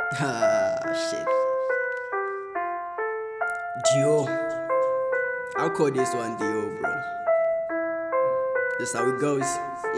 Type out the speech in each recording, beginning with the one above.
Ah, shit. Dio. I'll call this one Dio, bro. That's how it goes.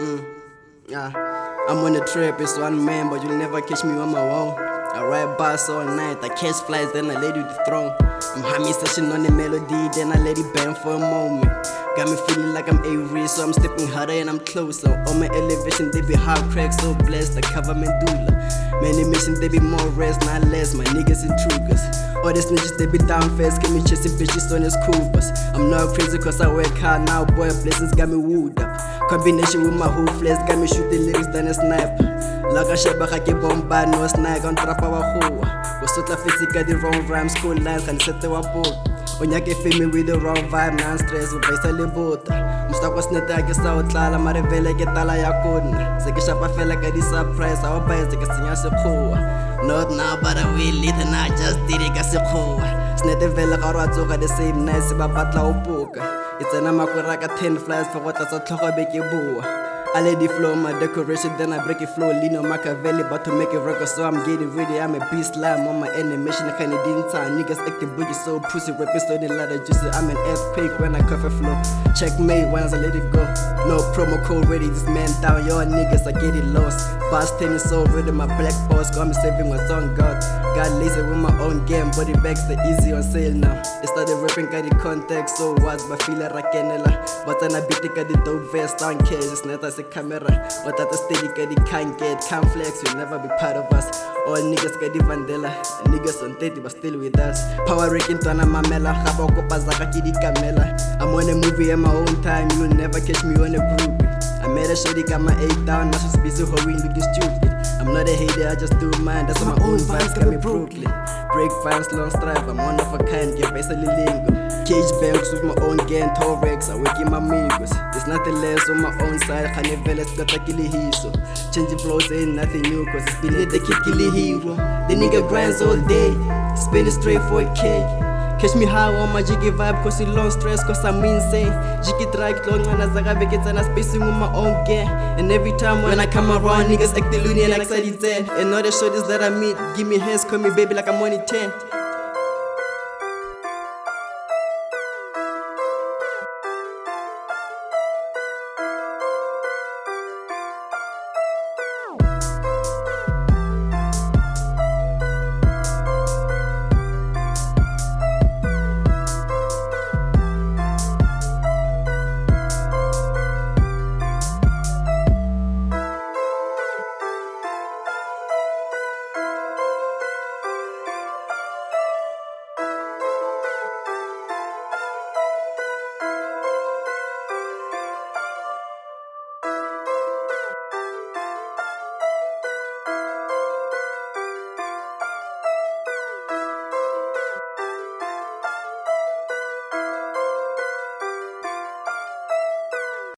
Yeah. I'm on the trip, it's one man, but you'll never catch me on my own. I ride bus all night, I catch flies, then I let you the throne. I'm humming session on the melody, then I let it bang for a moment. Got me feeling like I'm Avery, so I'm stepping harder and I'm closer. On my elevation, they be hard cracks, so blessed, the cover medulla. Many missions, they be more rest, not less, my niggas intruders. All the snitches, they be down fast, give me chasing bitches on his Coopers. I'm not crazy cause I work hard now, boy, blessings got me wooed up. Combination with my whole flesh, got me shooting lyrics than a sniper. Like a sheba ga ke bomba no snag on trapa wa goa. Go sotla physical the wrong rhymes, cool lines can set the wapo. Onyake fame with the wrong vibe, non stress, ubaisa le bota. Mustako sneta ke sa otlala mare vele ke tala ya kona. Se ke shapa fela ka di surprise, awa ba se ke senya sekgowa. Not now but I will lit and I just did it ka sekgowa. Snete vele ga rwa tsoga the same night se ba batla o poka. It's an amakwera ka 10 flies for what sa tlhogo be ke bua. I let it flow, my decoration, then I break it flow. Lean on Machiavelli, but to make it record, so I'm getting ready. I'm a beast lamb on my animation, I kinda didn't time. Niggas acting boogie, so pussy rapping, so they lot of juicy. I'm an earthquake when I cover flow. Checkmate once I let it go. No promo code ready, this man down. Y'all niggas, I get it lost. Boss tennis so ready, my black boss got me saving what's on God. Got lazy with my own game, body bags the easy on sale now. They started rapping, got the context, so what's but feel like Rakenela. But then I beat it, got the dope vest on case, it's not as camera, but at the steady they can't get, can't flex, you'll never be part of us. All niggas got the Vandela, niggas on 30 but still with us. Power ranking to ana mamela, Habako Pazaka Kidi Camela. I'm on a movie in my own time, you'll never catch me on a groupie. I made a shorty, got my 8 down, now she's busy hoeing looking stupid. I'm not a hater, I just do mine, that's my own vibes, got me Brooklyn. Break fans, long stripe, I'm one of a kind, get basically lingo. Cage banks with my own gang, Torex, I wake in my amigos. There's nothing less on my own side, Khaneveles got a killy hiso. Changing flows ain't nothing new, cause it's been the kid killy hero. The nigga grinds all day, spend it straight for a cake. Catch me high on my jiggy vibe, cause it long stress, cause I'm insane. Jiggy track long and as I get and I'm spacing with my own gang. And every time when I come around, niggas act the loony and excited 10. And all the shorties that I meet, give me hands, call me baby like I'm only 10.